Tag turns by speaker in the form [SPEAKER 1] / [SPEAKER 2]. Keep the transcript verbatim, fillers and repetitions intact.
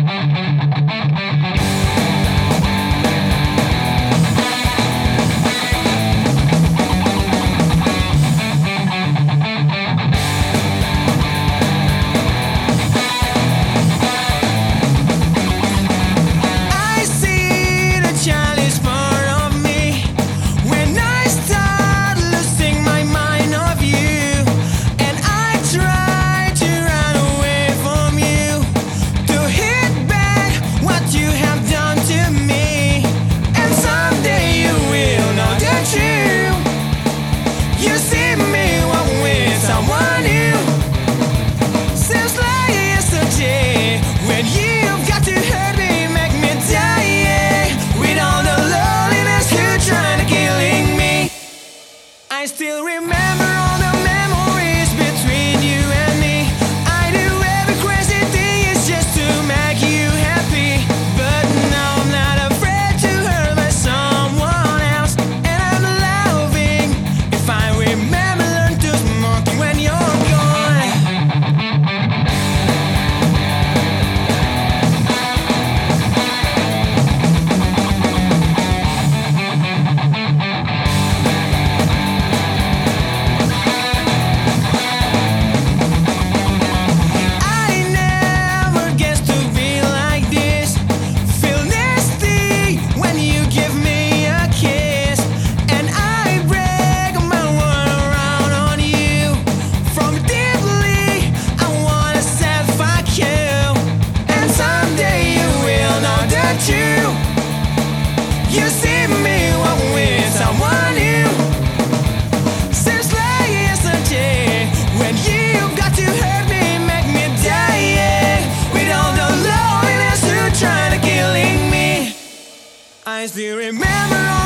[SPEAKER 1] I still remember all the memories between you and me. I do every crazy thing is just to make you happy. But now I'm not afraid to hurt by someone else. And I'm laughing if I remember learn to smoke when you're gone. You see me walking with someone new. Seems like yesterday when you got to hurt me, make me die, yeah. With all the loneliness you trying to killing me, I still remember all